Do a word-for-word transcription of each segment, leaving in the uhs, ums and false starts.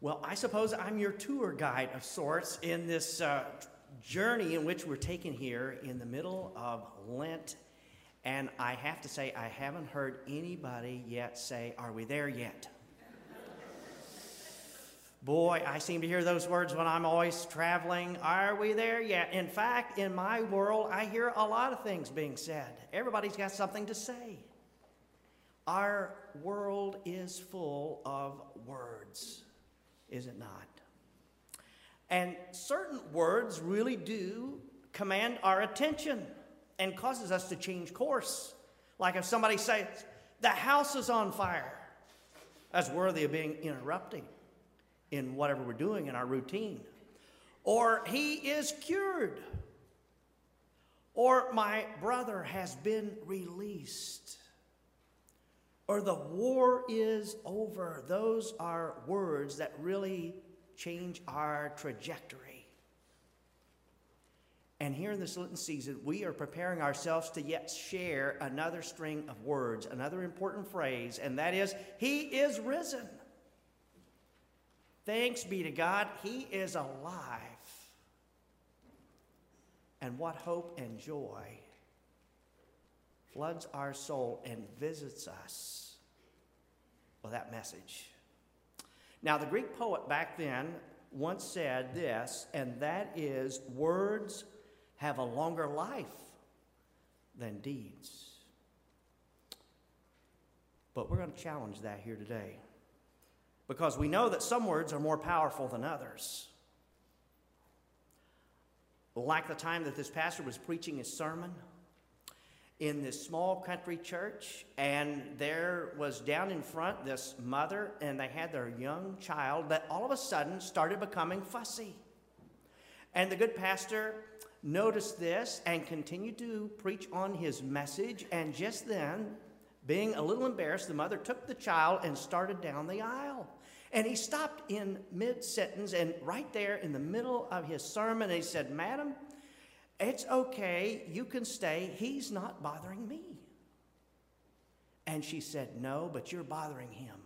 Well, I suppose I'm your tour guide of sorts in this uh, journey in which we're taken here in the middle of Lent. And I have to say, I haven't heard anybody yet say, "Are we there yet?" Boy, I seem to hear those words when I'm always traveling. Are we there yet? In fact, in my world, I hear a lot of things being said. Everybody's got something to say. Our world is full of words, is it not? And certain words really do command our attention and causes us to change course. Like if somebody says, "The house is on fire," that's worthy of being interrupting in whatever we're doing in our routine. Or "he is cured." Or "my brother has been released." Or "the war is over." Those are words that really change our trajectory. And here in this Lenten season, we are preparing ourselves to yet share another string of words, another important phrase, and that is, "He is risen." Thanks be to God, He is alive. And what hope and joy floods our soul and visits us with that message. Now, the Greek poet back then once said this, and that is, words have a longer life than deeds. But we're going to challenge that here today, because we know that some words are more powerful than others. Like the time that this pastor was preaching his sermon in this small country church, and there was down in front this mother, and they had their young child that all of a sudden started becoming fussy. And the good pastor noticed this and continued to preach on his message, and just then, being a little embarrassed, the mother took the child and started down the aisle. And he stopped in mid-sentence and right there in the middle of his sermon, and he said, "Madam, it's okay, you can stay. He's not bothering me." And she said, "No, but you're bothering him."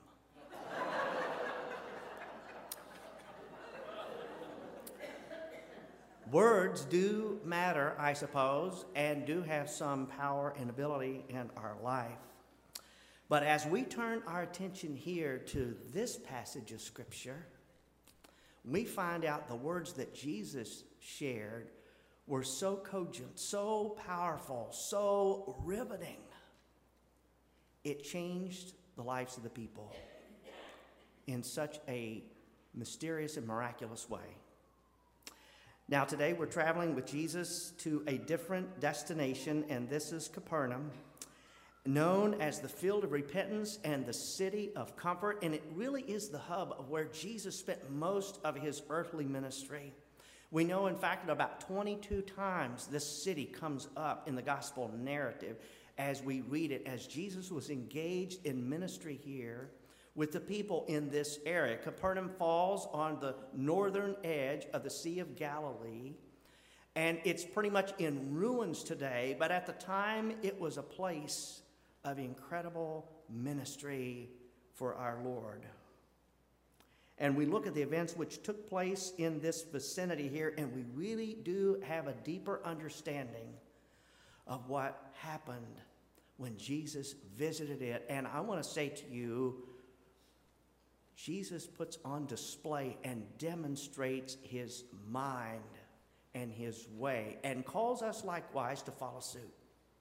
Words do matter, I suppose, and do have some power and ability in our life. But as we turn our attention here to this passage of Scripture, we find out the words that Jesus shared were so cogent, so powerful, so riveting. It changed the lives of the people in such a mysterious and miraculous way. Now today we're traveling with Jesus to a different destination, and this is Capernaum, known as the field of repentance and the city of comfort, and it really is the hub of where Jesus spent most of his earthly ministry. We know, in fact, that about twenty-two times this city comes up in the gospel narrative as we read it, as Jesus was engaged in ministry here with the people in this area. Capernaum falls on the northern edge of the Sea of Galilee, and it's pretty much in ruins today, but at the time it was a place of incredible ministry for our Lord. And we look at the events which took place in this vicinity here, and we really do have a deeper understanding of what happened when Jesus visited it. And I want to say to you, Jesus puts on display and demonstrates his mind and his way, and calls us likewise to follow suit.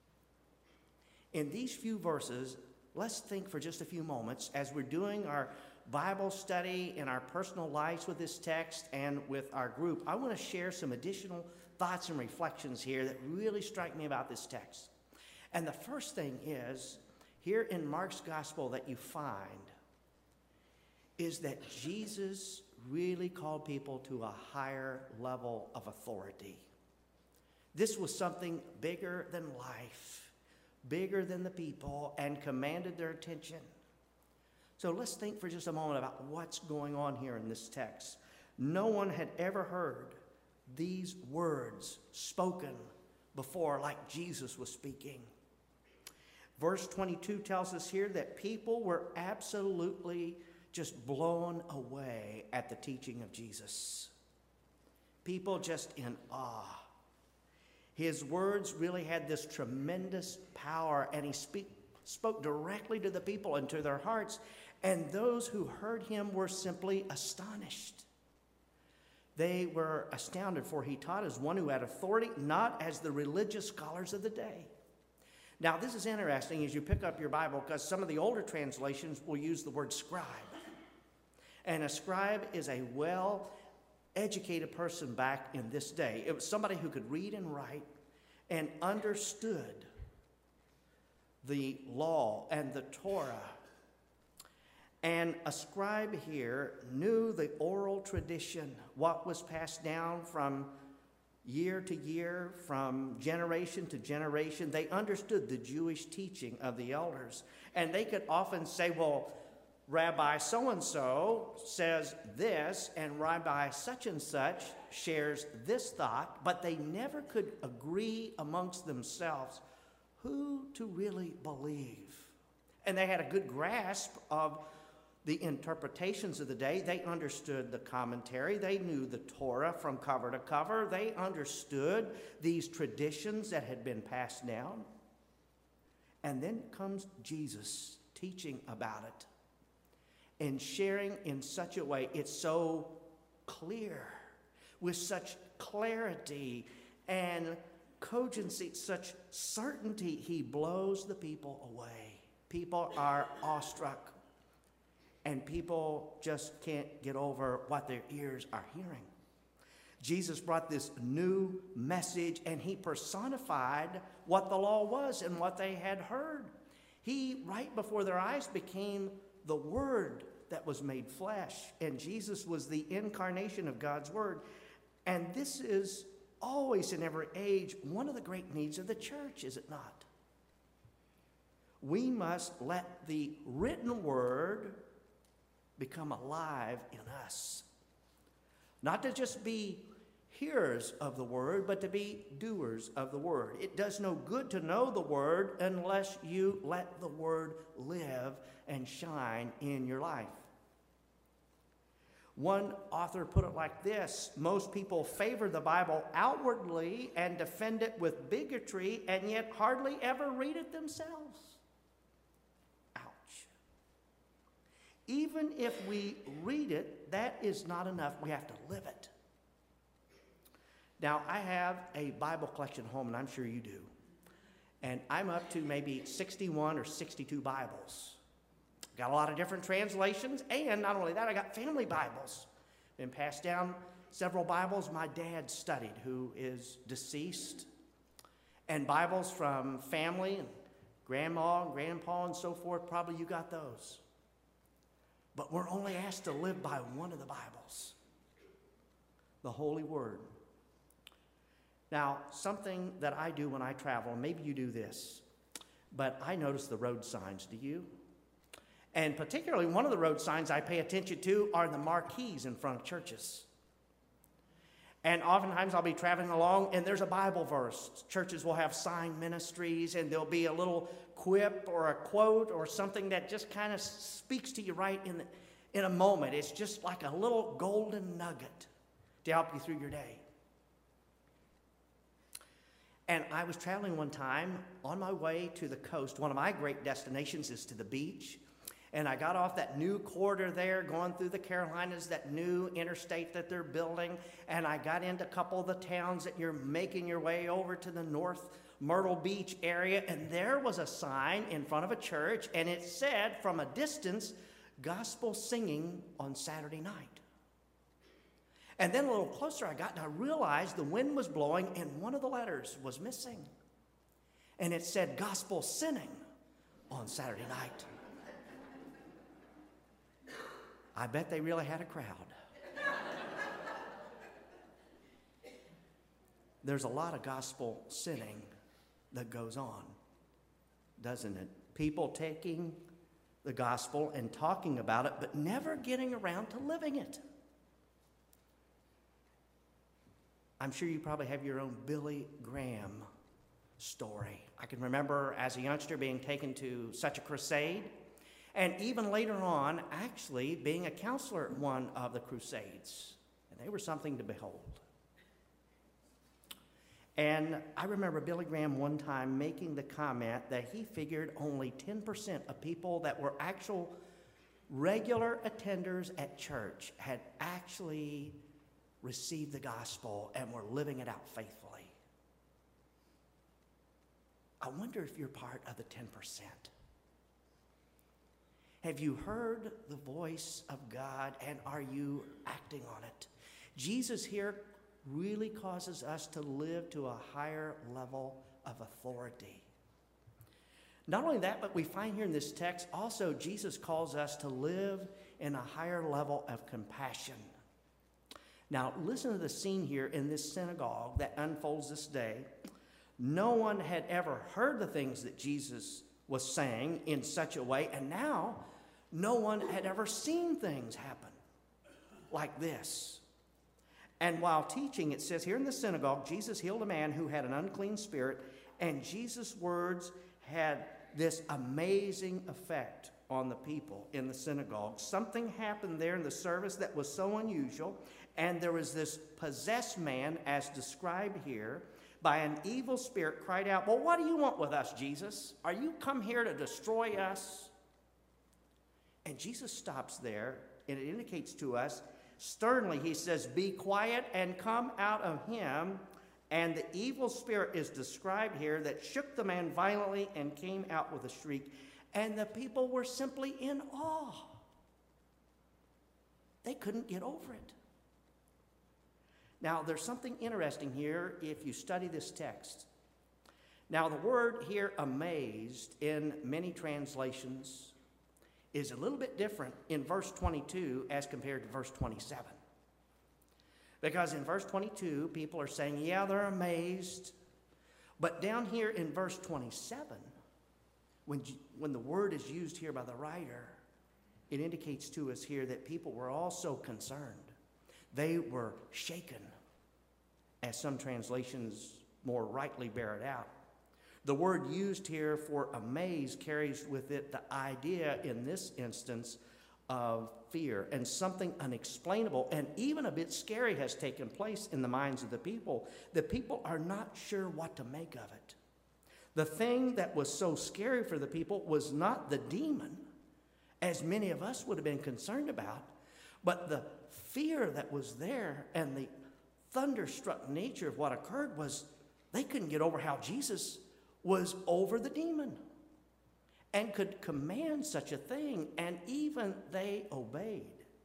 In these few verses, let's think for just a few moments as we're doing our Bible study in our personal lives with this text and with our group. I want to share some additional thoughts and reflections here that really strike me about this text. And the first thing is, here in Mark's gospel that you find, is that Jesus really called people to a higher level of authority. This was something bigger than life, bigger than the people, and commanded their attention. So let's think for just a moment about what's going on here in this text. No one had ever heard these words spoken before like Jesus was speaking. Verse twenty-two tells us here that people were absolutely just blown away at the teaching of Jesus. People just in awe. His words really had this tremendous power, and he speak, spoke directly to the people and to their hearts, and those who heard him were simply astonished. They were astounded, for he taught as one who had authority, not as the religious scholars of the day. Now, this is interesting as you pick up your Bible, because some of the older translations will use the word scribe. And a scribe is a well-educated person back in this day. It was somebody who could read and write and understood the law and the Torah. And a scribe here knew the oral tradition, what was passed down from year to year, from generation to generation. They understood the Jewish teaching of the elders. And they could often say, well, Rabbi so-and-so says this, and Rabbi such-and-such shares this thought, but they never could agree amongst themselves who to really believe. And they had a good grasp of the interpretations of the day. They understood the commentary. They knew the Torah from cover to cover. They understood these traditions that had been passed down. And then comes Jesus teaching about it and sharing in such a way. It's so clear, with such clarity and cogency, such certainty. He blows the people away. People are awestruck. And people just can't get over what their ears are hearing. Jesus brought this new message, and he personified what the law was and what they had heard. He, right before their eyes, became the Word that was made flesh. And Jesus was the incarnation of God's Word. And this is always, in every age, one of the great needs of the church, is it not? We must let the written Word become alive in us. Not to just be hearers of the word, but to be doers of the word. It does no good to know the word unless you let the word live and shine in your life. One author put it like this: most people favor the Bible outwardly and defend it with bigotry, and yet hardly ever read it themselves. Even if we read it, that is not enough. We have to live it. Now, I have a Bible collection at home, and I'm sure you do. And I'm up to maybe sixty-one or sixty-two Bibles. Got a lot of different translations, and not only that, I got family Bibles. Been passed down several Bibles my dad studied, who is deceased, and Bibles from family and grandma and grandpa and so forth. Probably you got those. But we're only asked to live by one of the Bibles, the Holy Word. Now, something that I do when I travel, maybe you do this, but I notice the road signs. Do you? And particularly one of the road signs I pay attention to are the marquees in front of churches. And oftentimes I'll be traveling along, and there's a Bible verse. Churches will have sign ministries, and there'll be a little quip or a quote or something that just kind of speaks to you right in, the, in a moment. It's just like a little golden nugget to help you through your day. And I was traveling one time on my way to the coast. One of my great destinations is to the beach. And I got off that new corridor there, going through the Carolinas, that new interstate that they're building. And I got into a couple of the towns that you're making your way over to the North Myrtle Beach area. And there was a sign in front of a church, and it said from a distance, gospel singing on Saturday night. And then a little closer I got, and I realized the wind was blowing, and one of the letters was missing. And it said gospel sinning on Saturday night. I bet they really had a crowd. There's a lot of gospel sinning that goes on, doesn't it? People taking the gospel and talking about it, but never getting around to living it. I'm sure you probably have your own Billy Graham story. I can remember as a youngster being taken to such a crusade, and even later on, actually being a counselor at one of the Crusades. And they were something to behold. And I remember Billy Graham one time making the comment that he figured only ten percent of people that were actual regular attenders at church had actually received the gospel and were living it out faithfully. I wonder if you're part of the ten percent. Have you heard the voice of God, and are you acting on it? Jesus here really causes us to live to a higher level of authority. Not only that, but we find here in this text also Jesus calls us to live in a higher level of compassion. Now, listen to the scene here in this synagogue that unfolds this day. No one had ever heard the things that Jesus was saying in such a way, and now no one had ever seen things happen like this. And while teaching, it says here in the synagogue, Jesus healed a man who had an unclean spirit, and Jesus' words had this amazing effect on the people in the synagogue. Something happened there in the service that was so unusual, and there was this possessed man, as described here, by an evil spirit, cried out, "Well, what do you want with us, Jesus? Are you come here to destroy us?" And Jesus stops there, and it indicates to us, sternly, he says, "Be quiet and come out of him." And the evil spirit is described here that shook the man violently and came out with a shriek. And the people were simply in awe. They couldn't get over it. Now, there's something interesting here if you study this text. Now, the word here, amazed, in many translations is a little bit different in verse twenty-two as compared to verse twenty-seven. Because in verse twenty-two, people are saying, yeah, they're amazed. But down here in verse twenty-seven, when, when the word is used here by the writer, it indicates to us here that people were also concerned. They were shaken, as some translations more rightly bear it out. The word used here for amazed carries with it the idea in this instance of fear, and something unexplainable and even a bit scary has taken place in the minds of the people. The people are not sure what to make of it. The thing that was so scary for the people was not the demon, as many of us would have been concerned about, but the fear that was there and the thunderstruck nature of what occurred was they couldn't get over how Jesus was over the demon and could command such a thing, and even they obeyed.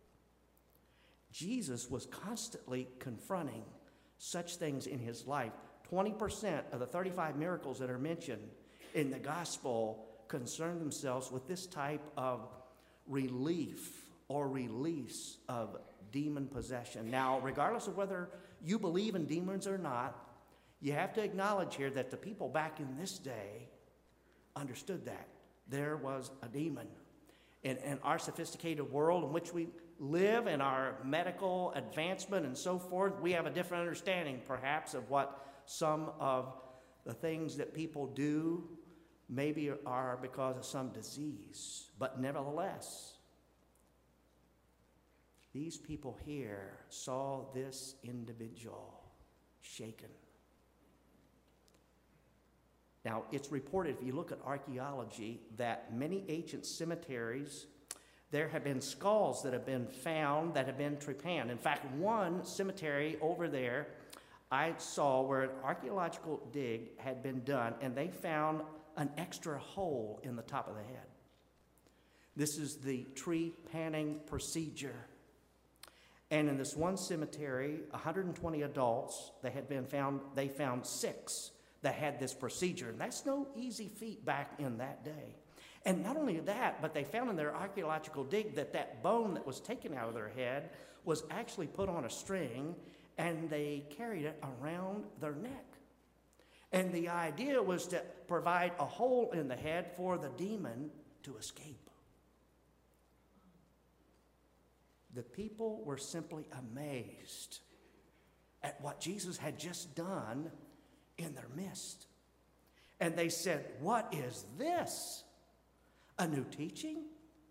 Jesus was constantly confronting such things in his life. twenty percent of the thirty-five miracles that are mentioned in the gospel concern themselves with this type of relief or release of demon possession. Now, regardless of whether you believe in demons or not, you have to acknowledge here that the people back in this day understood that there was a demon. In, in our sophisticated world in which we live, in our medical advancement and so forth, we have a different understanding, perhaps, of what some of the things that people do maybe are because of some disease. But nevertheless, these people here saw this individual shaken. Now, it's reported, if you look at archaeology, that many ancient cemeteries, there have been skulls that have been found that have been trepanned. In fact, one cemetery over there I saw where an archaeological dig had been done, and they found an extra hole in the top of the head. This is the trepanning procedure. And in this one cemetery, one hundred twenty adults, they had been found, they found six that had this procedure. And that's no easy feat back in that day. And not only that, but they found in their archaeological dig that that bone that was taken out of their head was actually put on a string, and they carried it around their neck. And the idea was to provide a hole in the head for the demon to escape. The people were simply amazed at what Jesus had just done in their midst. And they said, "What is this? A new teaching?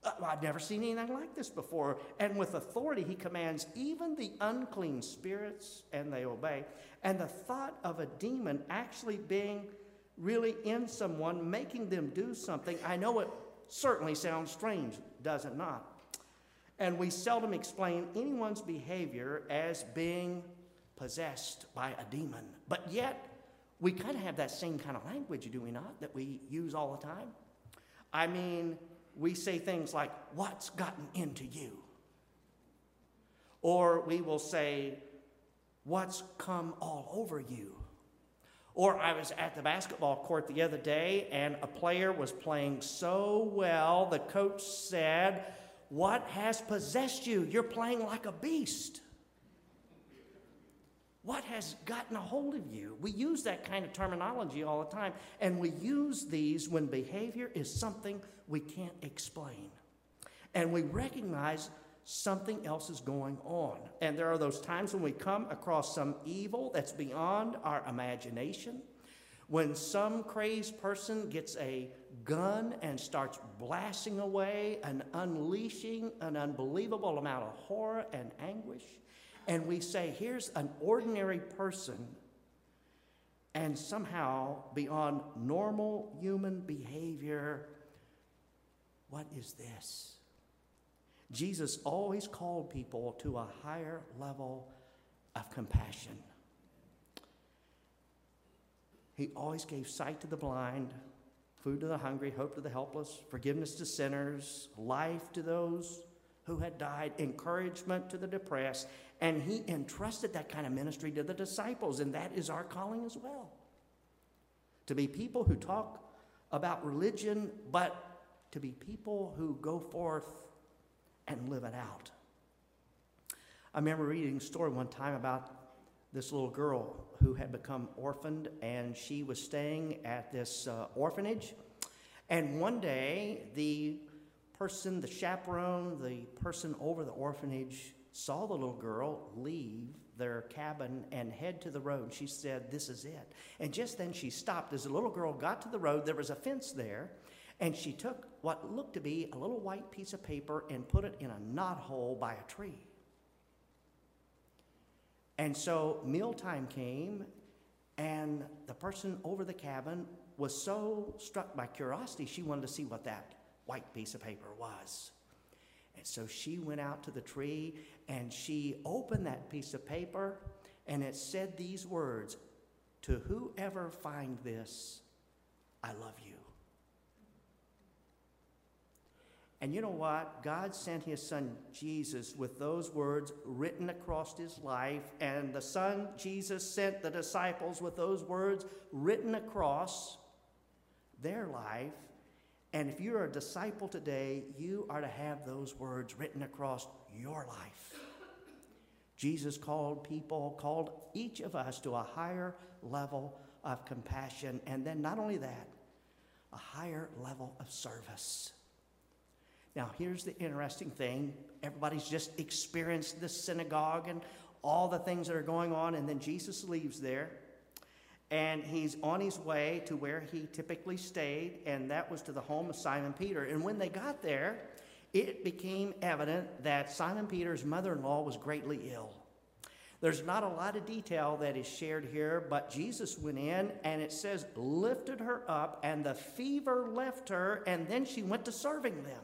Uh, I've never seen anything like this before. And with authority, he commands even the unclean spirits, and they obey. And the thought of a demon actually being really in someone, making them do something, I know it certainly sounds strange, does it not? And we seldom explain anyone's behavior as being possessed by a demon. But yet, we kind of have that same kind of language, do we not, that we use all the time? I mean, we say things like, what's gotten into you? Or we will say, what's come all over you? Or I was at the basketball court the other day, and a player was playing so well, the coach said, what has possessed you? You're playing like a beast. What has gotten a hold of you? We use that kind of terminology all the time, and we use these when behavior is something we can't explain. And we recognize something else is going on. And there are those times when we come across some evil that's beyond our imagination, when some crazed person gets a gun and starts blasting away and unleashing an unbelievable amount of horror and anguish. And we say, here's an ordinary person, and somehow beyond normal human behavior, what is this? Jesus always called people to a higher level of compassion. He always gave sight to the blind, food to the hungry, hope to the helpless, forgiveness to sinners, life to those who had died, encouragement to the depressed, and he entrusted that kind of ministry to the disciples, and that is our calling as well. To be people who talk about religion, but to be people who go forth and live it out. I remember reading a story one time about this little girl who had become orphaned, and she was staying at this uh, orphanage, and one day the person, the chaperone, the person over the orphanage saw the little girl leave their cabin and head to the road. She said, this is it. And just then she stopped. As the little girl got to the road, there was a fence there, and she took what looked to be a little white piece of paper and put it in a knothole by a tree. And so mealtime came, and the person over the cabin was so struck by curiosity, she wanted to see what that white piece of paper was. And so she went out to the tree, and she opened that piece of paper, and it said these words, to whoever find this, I love you. And you know what? God sent his son Jesus with those words written across his life, and the son Jesus sent the disciples with those words written across their life. And if you're a disciple today, you are to have those words written across your life. Jesus called people, called each of us to a higher level of compassion, and then not only that, a higher level of service. Now, here's the interesting thing. Everybody's just experienced this synagogue and all the things that are going on, and then Jesus leaves there, and he's on his way to where he typically stayed, and that was to the home of Simon Peter. And when they got there, it became evident that Simon Peter's mother-in-law was greatly ill. There's not a lot of detail that is shared here, but Jesus went in, and it says, lifted her up, and the fever left her, and then she went to serving them.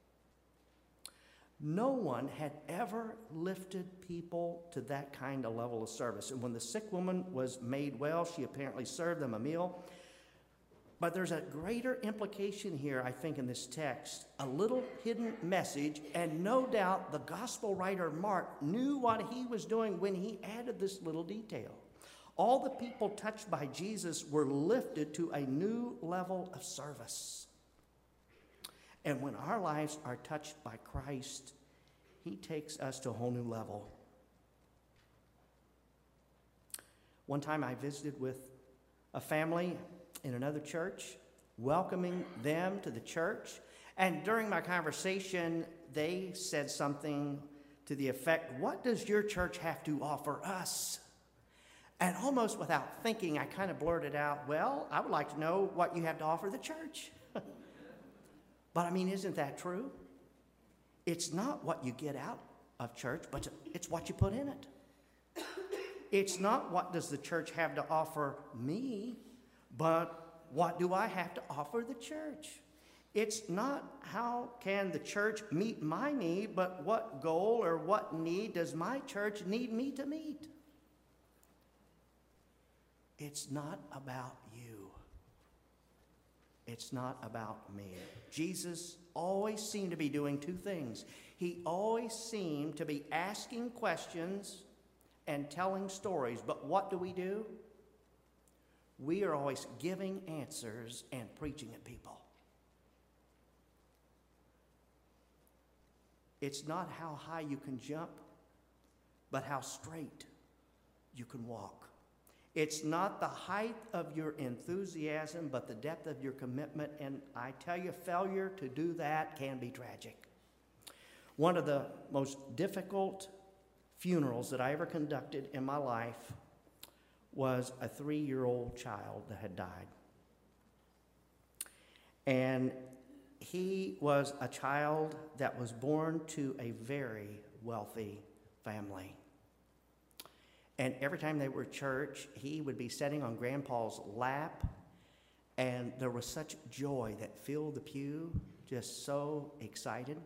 No one had ever lifted people to that kind of level of service. And when the sick woman was made well, she apparently served them a meal. But there's a greater implication here, I think, in this text, a little hidden message, and no doubt the gospel writer Mark knew what he was doing when he added this little detail. All the people touched by Jesus were lifted to a new level of service. And when our lives are touched by Christ, he takes us to a whole new level. One time I visited with a family in another church, welcoming them to the church. And during my conversation, they said something to the effect, what does your church have to offer us? And almost without thinking, I kind of blurted out, well, I would like to know what you have to offer the church. But I mean, isn't that true? It's not what you get out of church, but it's what you put in it. It's not what does the church have to offer me, but what do I have to offer the church? It's not how can the church meet my need, but what goal or what need does my church need me to meet? It's not about you. It's not about me. Jesus always seemed to be doing two things. He always seemed to be asking questions and telling stories. But what do we do? We are always giving answers and preaching at people. It's not how high you can jump, but how straight you can walk. It's not the height of your enthusiasm, but the depth of your commitment. And I tell you, failure to do that can be tragic. One of the most difficult funerals that I ever conducted in my life was a three-year-old child that had died. And he was a child that was born to a very wealthy family. And every time they were at church, he would be sitting on Grandpa's lap, and there was such joy that filled the pew, just so excited.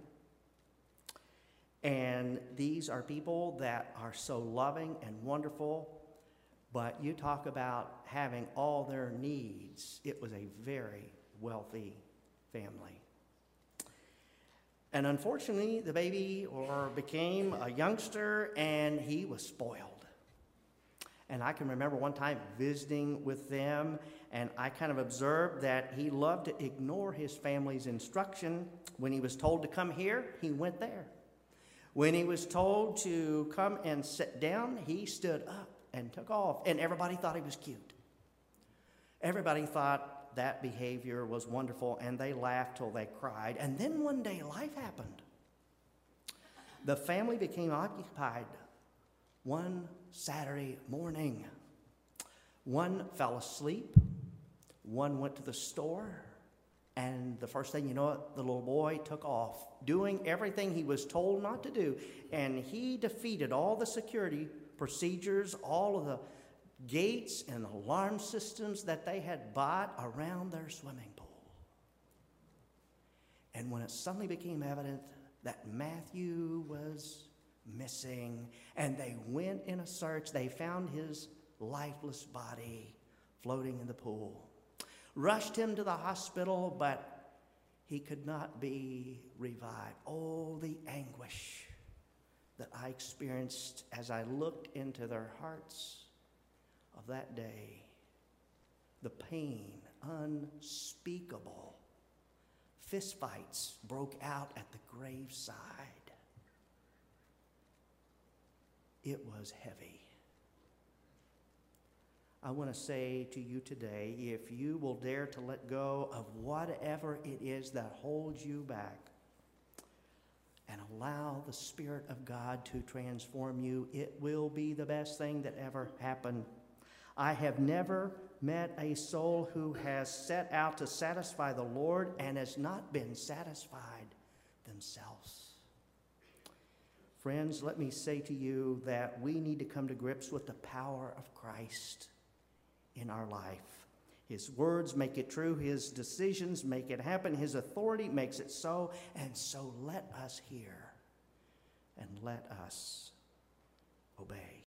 And these are people that are so loving and wonderful, but you talk about having all their needs. It was a very wealthy family. And unfortunately, the baby or became a youngster, and he was spoiled. And I can remember one time visiting with them, and I kind of observed that he loved to ignore his family's instruction. When he was told to come here, he went there. When he was told to come and sit down, he stood up and took off, and everybody thought he was cute. Everybody thought that behavior was wonderful, and they laughed till they cried. And then one day, life happened. The family became occupied. One Saturday morning, one fell asleep, one went to the store, and the first thing you know, the little boy took off, doing everything he was told not to do. And he defeated all the security procedures, all of the gates and alarm systems that they had bought around their swimming pool. And when it suddenly became evident that Matthew was missing, and they went in a search, they found his lifeless body floating in the pool. Rushed him to the hospital, but he could not be revived. Oh, the anguish that I experienced as I looked into their hearts of that day. The pain, unspeakable. Fistfights broke out at the graveside. It was heavy. I want to say to you today, if you will dare to let go of whatever it is that holds you back and allow the Spirit of God to transform you, it will be the best thing that ever happened. I have never met a soul who has set out to satisfy the Lord and has not been satisfied themselves. Friends, let me say to you that we need to come to grips with the power of Christ in our life. His words make it true. His decisions make it happen. His authority makes it so. And so let us hear and let us